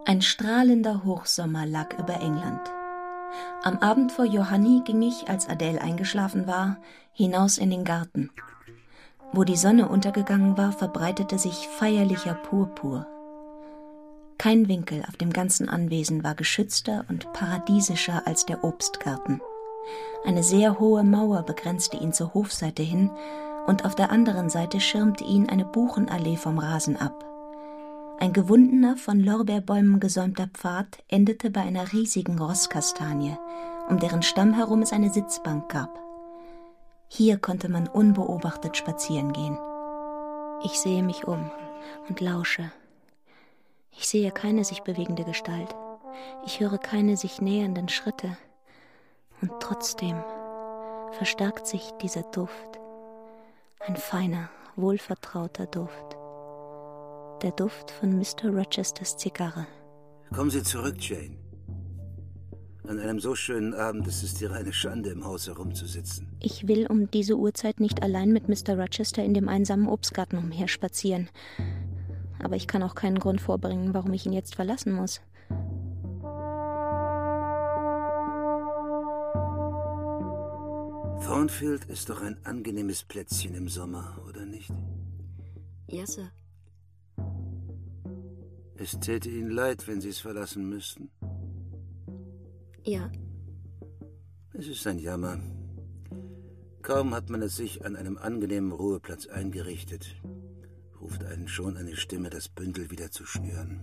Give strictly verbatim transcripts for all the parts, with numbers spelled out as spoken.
Ein strahlender Hochsommer lag über England. Am Abend vor Johanni ging ich, als Adele eingeschlafen war, hinaus in den Garten. Wo die Sonne untergegangen war, verbreitete sich feierlicher Purpur. Kein Winkel auf dem ganzen Anwesen war geschützter und paradiesischer als der Obstgarten. Eine sehr hohe Mauer begrenzte ihn zur Hofseite hin, und auf der anderen Seite schirmte ihn eine Buchenallee vom Rasen ab. Ein gewundener, von Lorbeerbäumen gesäumter Pfad endete bei einer riesigen Rosskastanie, um deren Stamm herum es eine Sitzbank gab. Hier konnte man unbeobachtet spazieren gehen. Ich sehe mich um und lausche. Ich sehe keine sich bewegende Gestalt. Ich höre keine sich nähernden Schritte. Und trotzdem verstärkt sich dieser Duft. Ein feiner, wohlvertrauter Duft. Der Duft von Mister Rochesters Zigarre. Kommen Sie zurück, Jane. An einem so schönen Abend ist es dir eine Schande, im Haus herumzusitzen. Ich will um diese Uhrzeit nicht allein mit Mister Rochester in dem einsamen Obstgarten umherspazieren. Aber ich kann auch keinen Grund vorbringen, warum ich ihn jetzt verlassen muss. Thornfield ist doch ein angenehmes Plätzchen im Sommer, oder nicht? Ja, Sir. Es täte Ihnen leid, wenn Sie es verlassen müssten. Ja. Es ist ein Jammer. Kaum hat man es sich an einem angenehmen Ruheplatz eingerichtet, ruft einen schon eine Stimme, das Bündel wieder zu schnüren.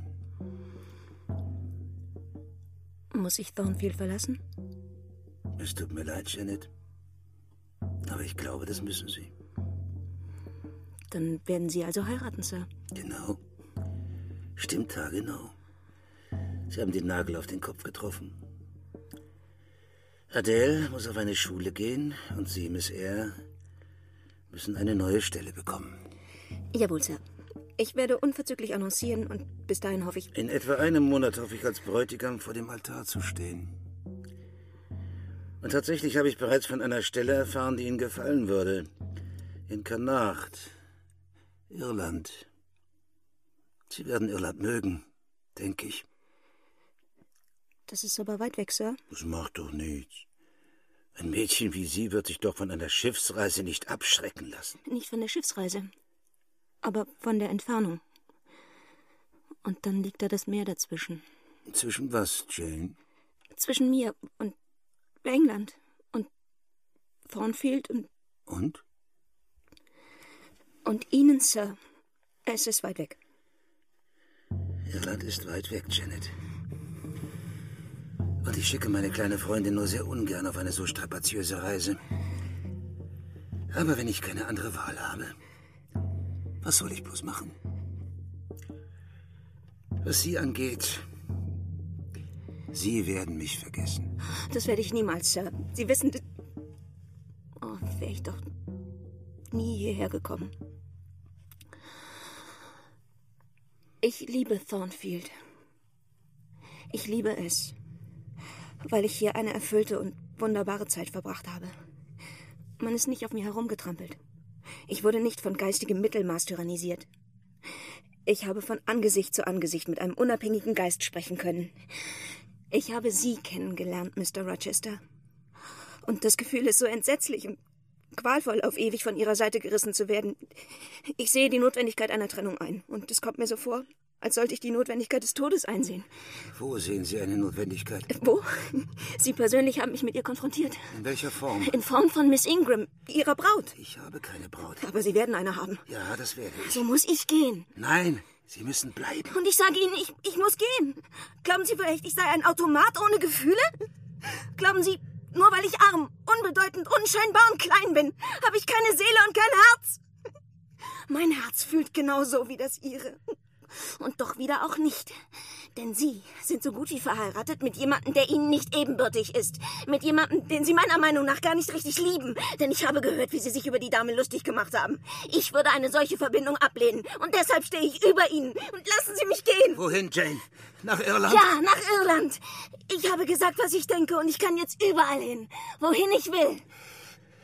Muss ich Thornfield verlassen? Es tut mir leid, Janet. Aber ich glaube, das müssen Sie. Dann werden Sie also heiraten, Sir. Genau. Stimmt, ja, genau. Sie haben den Nagel auf den Kopf getroffen. Adele muss auf eine Schule gehen und Sie, Miss Eyre, müssen eine neue Stelle bekommen. Jawohl, Sir. Ich werde unverzüglich annoncieren und bis dahin hoffe ich... In etwa einem Monat hoffe ich, als Bräutigam vor dem Altar zu stehen. Und tatsächlich habe ich bereits von einer Stelle erfahren, die Ihnen gefallen würde. In Connacht, Irland. Sie werden Irland mögen, denke ich. Das ist aber weit weg, Sir. Das macht doch nichts. Ein Mädchen wie Sie wird sich doch von einer Schiffsreise nicht abschrecken lassen. Nicht von der Schiffsreise, aber von der Entfernung. Und dann liegt da das Meer dazwischen. Zwischen was, Jane? Zwischen mir und England und Thornfield und... Und? Und Ihnen, Sir. Es ist weit weg. Irland ist weit weg, Janet. Und ich schicke meine kleine Freundin nur sehr ungern auf eine so strapaziöse Reise. Aber wenn ich keine andere Wahl habe, was soll ich bloß machen? Was Sie angeht, Sie werden mich vergessen. Das werde ich niemals, Sir. Sie wissen... Oh, wäre ich doch nie hierher gekommen. Ich liebe Thornfield. Ich liebe es, weil ich hier eine erfüllte und wunderbare Zeit verbracht habe. Man ist nicht auf mir herumgetrampelt. Ich wurde nicht von geistigem Mittelmaß tyrannisiert. Ich habe von Angesicht zu Angesicht mit einem unabhängigen Geist sprechen können. Ich habe Sie kennengelernt, Mister Rochester. Und das Gefühl ist so entsetzlich und qualvoll, auf ewig von Ihrer Seite gerissen zu werden. Ich sehe die Notwendigkeit einer Trennung ein. Und es kommt mir so vor, als sollte ich die Notwendigkeit des Todes einsehen. Wo sehen Sie eine Notwendigkeit? Wo? Sie persönlich haben mich mit ihr konfrontiert. In welcher Form? In Form von Miss Ingram, Ihrer Braut. Ich habe keine Braut. Aber Sie werden eine haben. Ja, das werde ich. So muss ich gehen. Nein, Sie müssen bleiben. Und ich sage Ihnen, ich, ich muss gehen. Glauben Sie vielleicht, ich sei ein Automat ohne Gefühle? Glauben Sie, nur weil ich arm, unbedeutend, unscheinbar und klein bin, habe ich keine Seele und kein Herz? Mein Herz fühlt genauso wie das Ihre. Und doch wieder auch nicht. Denn Sie sind so gut wie verheiratet mit jemandem, der Ihnen nicht ebenbürtig ist. Mit jemandem, den Sie meiner Meinung nach gar nicht richtig lieben. Denn ich habe gehört, wie Sie sich über die Dame lustig gemacht haben. Ich würde eine solche Verbindung ablehnen. Und deshalb stehe ich über Ihnen. Und lassen Sie mich gehen. Wohin, Jane? Nach Irland? Ja, nach Irland. Ich habe gesagt, was ich denke. Und ich kann jetzt überall hin. Wohin ich will.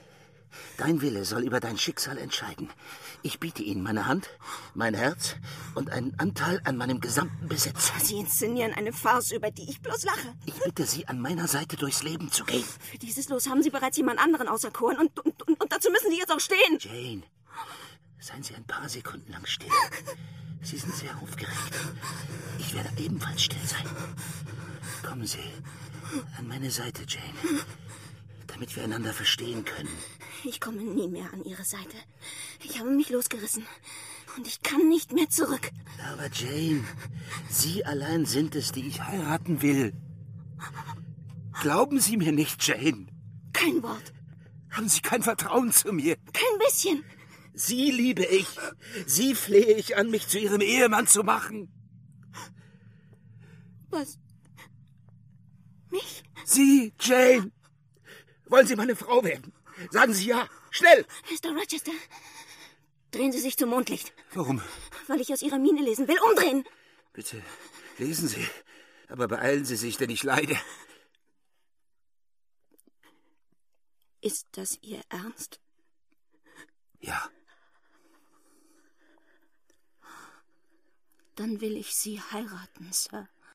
Dein Wille soll über dein Schicksal entscheiden. Ich biete Ihnen meine Hand, mein Herz und einen Anteil an meinem gesamten Besitz. Sie inszenieren eine Farce, über die ich bloß lache. Ich bitte Sie, an meiner Seite durchs Leben zu gehen. Für dieses Los haben Sie bereits jemand anderen auserkoren und, und, und, und dazu müssen Sie jetzt auch stehen. Jane, seien Sie ein paar Sekunden lang still. Sie sind sehr aufgeregt. Ich werde ebenfalls still sein. Kommen Sie an meine Seite, Jane, damit wir einander verstehen können. Ich komme nie mehr an Ihre Seite. Ich habe mich losgerissen und ich kann nicht mehr zurück. Aber Jane, Sie allein sind es, die ich heiraten will. Glauben Sie mir nicht, Jane? Kein Wort. Haben Sie kein Vertrauen zu mir? Kein bisschen. Sie liebe ich. Sie flehe ich an, mich zu Ihrem Ehemann zu machen. Was? Mich? Sie, Jane. Wollen Sie meine Frau werden? Sagen Sie ja. Schnell. Mister Rochester, drehen Sie sich zum Mondlicht. Warum? Weil ich aus Ihrer Miene lesen will. Umdrehen. Bitte, lesen Sie. Aber beeilen Sie sich, denn ich leide. Ist das Ihr Ernst? Ja. Dann will ich Sie heiraten, Sir.